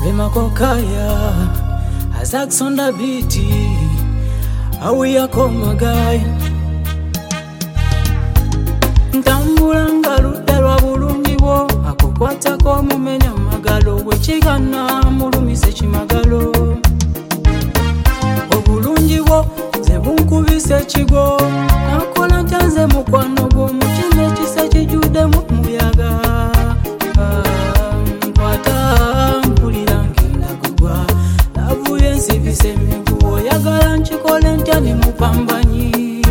Remakokaya Azaks on the beat. Awi yako magai Ntambulanga ludda lwa bulungi bwo akukwatako mumenya magalo wekigana mulumise kimagalo obulungi bwo ze bunkubise ekigo nakola ntanze mukwano gwo mukine ekisa kijudde mu muyaga nkwata mpulira ngenda kugwa lavuye nsibise emiguwa oyagala nkikole ntya ne mupambanyi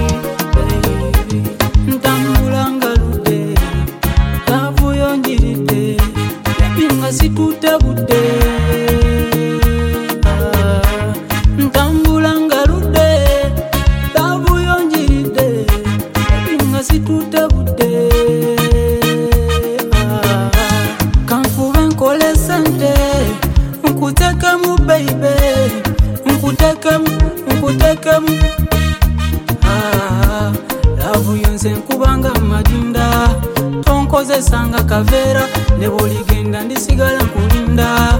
ntambulanga ludde lavuyo njiridde ebinga situte budde ntambulanga ludde lavuyo njiridde ebinga situte budde kanfube nkole sente nkutekemu baby nkutekemu lavuyo nze nkubanga madinda tonkozesanga kaveera ne bwoligenda ndisigala nkulinda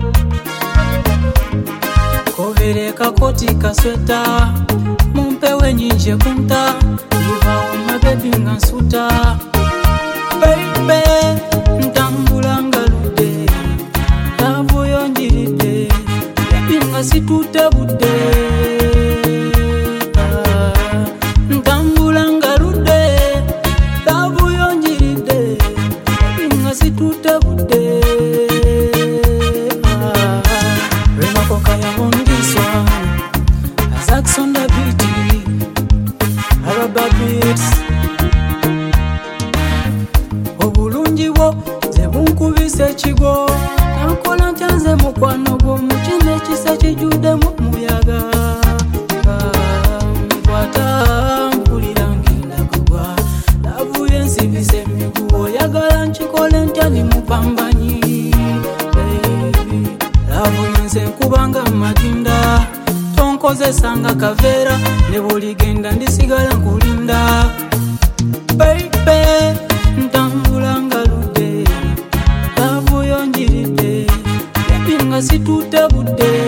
kovere kakoti kasweta mumpewe nyinji ekunta livawo mabebi nga nsuta baby ntambulanga ludde lavuyo njiridde bebi nga situte budde ntambulanga ludde lavuyo njiridde bebi nga situte budde Remakokaya on this one Azaks on the beat Araba beats obulungi bwo ze bunkubise ekigo nakola ntyanze mukwano gwo mukine ekisa kijudde mu muyaga nkwata mpulira ngenda kugwa lavuye nsibise emiguwa oyagala nkikole ntya ne mupambanyi lavuye nze nkubanga madinda tonkozesanga kaveera ne bwoligenda ndisigala nkulinda baby ntambulanga ludde lavuyo njiridde bebi nga situte budde